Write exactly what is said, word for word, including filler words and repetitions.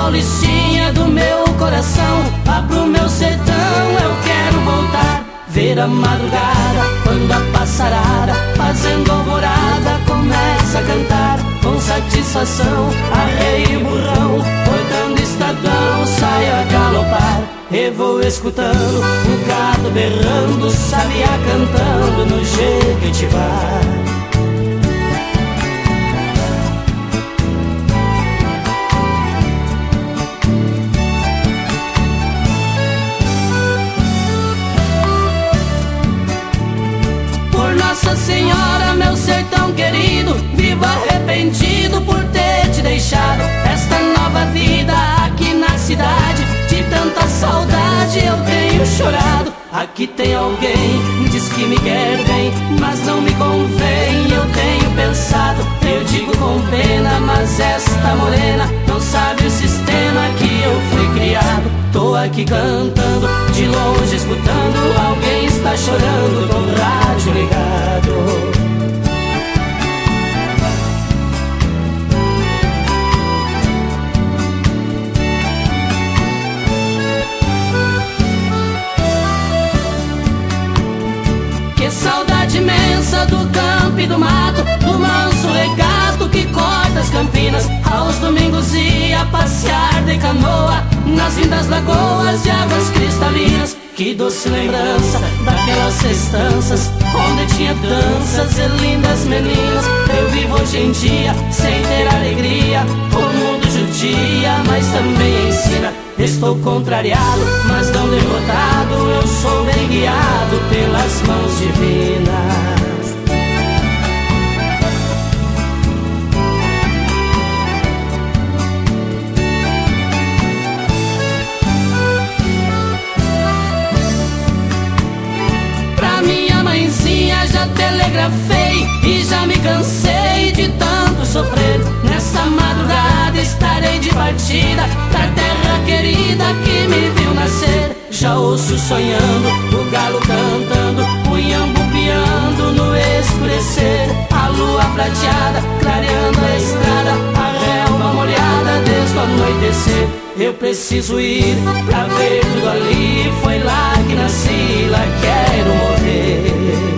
paulistinha do meu coração. Lá pro meu sertão eu quero voltar, ver a madrugada quando a passarada, fazendo alvorada, começa a cantar com satisfação. Arreio o burrão, cortando estradão, saio a galopar e vou escutando o gado berrando, sabiá cantando no Jequitibá. Nossa Senhora, meu sertão querido, vivo arrependido por ter te deixado. Esta nova vida aqui na cidade, de tanta saudade eu tenho chorado. Aqui tem alguém, diz que me quer bem, mas não me convém. Eu tenho pensado, eu digo com pena, mas esta morena não sabe o sistema que eu fui criado. Tô aqui cantando, de longe escutando, alguém está chorando com o rádio ligado. Que saudade imensa do campo e do mato, do manso regato que corta as campinas. Aos domingos ia passear de canoa nas lindas lagoas de águas cristalinas. Que doce lembrança daquelas estanças onde tinha danças e lindas meninas. Eu vivo hoje em dia sem ter alegria, o mundo judia, mas também ensina. Estou contrariado, mas não derrotado, eu sou bem guiado pelas mãos divinas. Já telegrafei e já me cansei de tanto sofrer. Nessa madrugada estarei de partida pra terra querida que me viu nascer. Já ouço sonhando, o galo cantando, o iambu piando no escurecer. A lua prateada clareando a estrada, a relva molhada desde o anoitecer. Eu preciso ir pra ver tudo ali, foi lá que nasci, lá quero morrer.